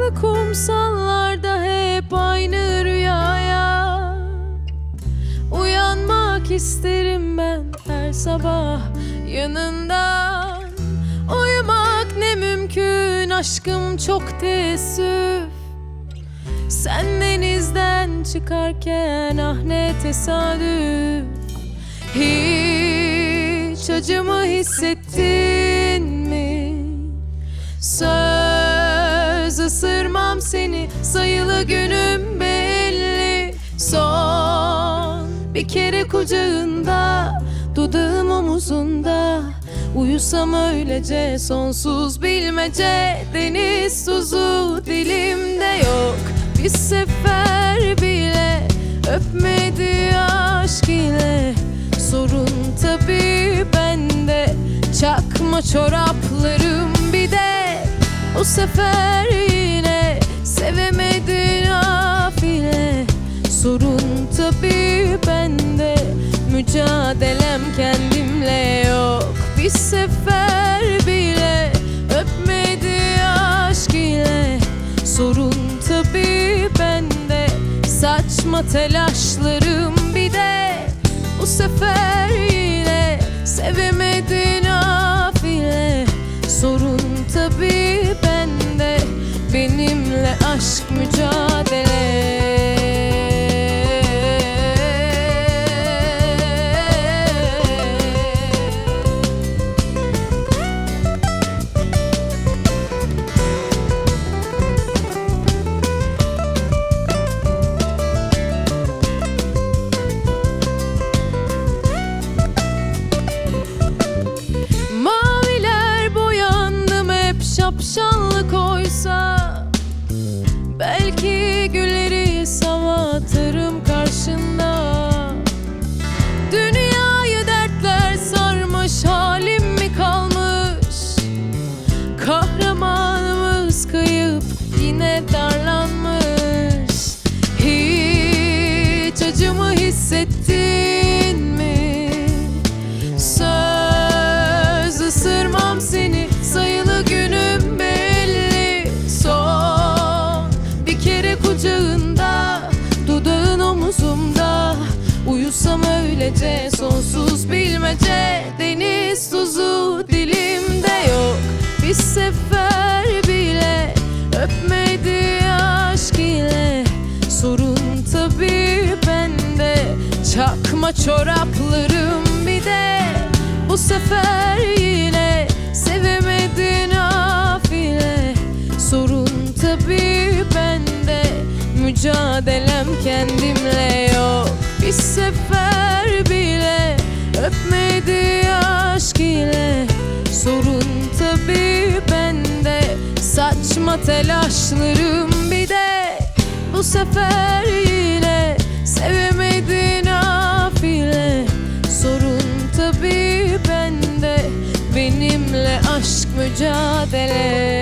kumsallarda hep aynı rüyaya uyanmak isterim ben her sabah yanından. Uyumak ne mümkün aşkım, çok teessüf. Sen denizden çıkarken ah ne tesadüf. Hiç acımı hissettin mi? Söz ısırmam seni, sayılı günüm belli. Son bir kere kucağında, dudağım omuzunda. Uyusam öylece sonsuz bilmece. Deniz tuzu dilimde yok, bir sefer bile öpmedi aşk ile. Sorun tabii bende, çakma çoraplarım bir de. Bu sefer yine sevemedin nafile. Sorun tabii bende, mücadelem kendimle yok. Bir sefer bile öpmedi aşk ile. Sorun tabii bende, saçma telaşlarım bir de. Bu sefer yine sevemedin nafile. Sorun tabii bende, benimle aşk mücadele. Şapşallık oysa belki gülleri hava atarım karşında. Dünyayı dertler sarmış, halim mi kalmış? Kahramanımız kayıp yine darlanmış. Hiç acımı hissettin mi? Söz ısırmam seni, sayılı günüm belli. Son bir kere kucağında, dudağın omuzumda. Uyusam öylece sonsuz bilmece. Deniz tuzu dilimde yok, bir sefer bile öpmedi aşk ile. Sorun tabii bende, çakma çoraplarım bir de. Bu sefer yine sevemedin nafile. Sorun tabii bende, mücadelem kendimle yok. Bir sefer bile öpmedi aşk ile. Sorun tabii bende, saçma telaşlarım bir de. Bu sefer yine sevemedin nafile. Sorun tabii bende, benimle aşk mücadele.